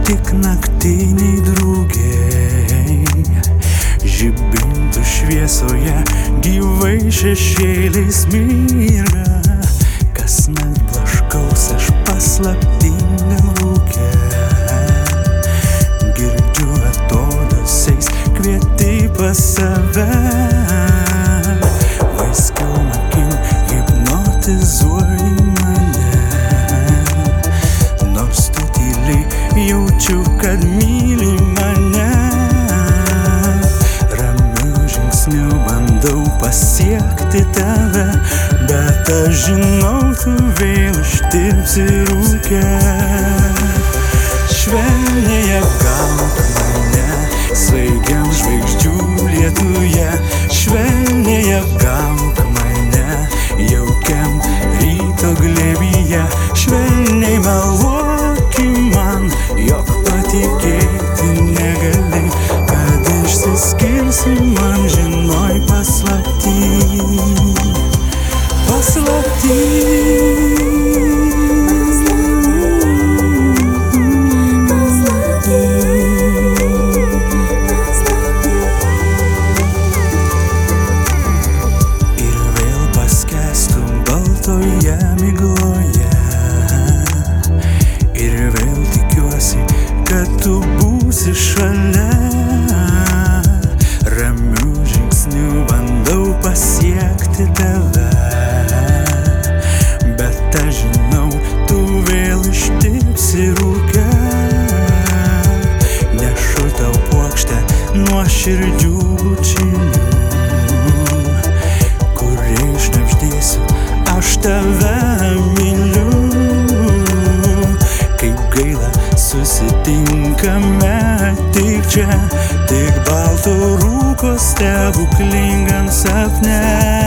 tik naktiniai draugiai, žibintų šviesoje gyvai šešėliais mirga. Kasnakt blaškaus aš paslaptingam rūke, girdžiu atodūsiais kvieti pas save. Vaiskiom akim hipnotizuoji mane, nors tu tyliai jaučiu, kad myli mane. Ramiu žingsniu bandau pasiekti tave, bet aš žinau, tu vėl ištirpsi rūke. Švelniai apgauk mane svaigiam žvaigždžių lietuje, švelniai apgauk mane jaukiam ryto glėbyje, švelniai meluok man, jog patikėti negali, kad išsiskirsim amžinoj paslapty. Ir vėl paskęstum baltoje migloje, ir vėl tikiuosi, kad tu būsi šalia. Ramiu žingsniu bandau pasiekti tave, bet aš žinau, tu vėl ištirpsi rūke. Nešu tau puokštę nuoširdžių bučinių, kuriais šnabždėsiu, aš tave myliu. Kaip gaila, susitinkame tik čia, tik balto rūko stebuklingam sapne.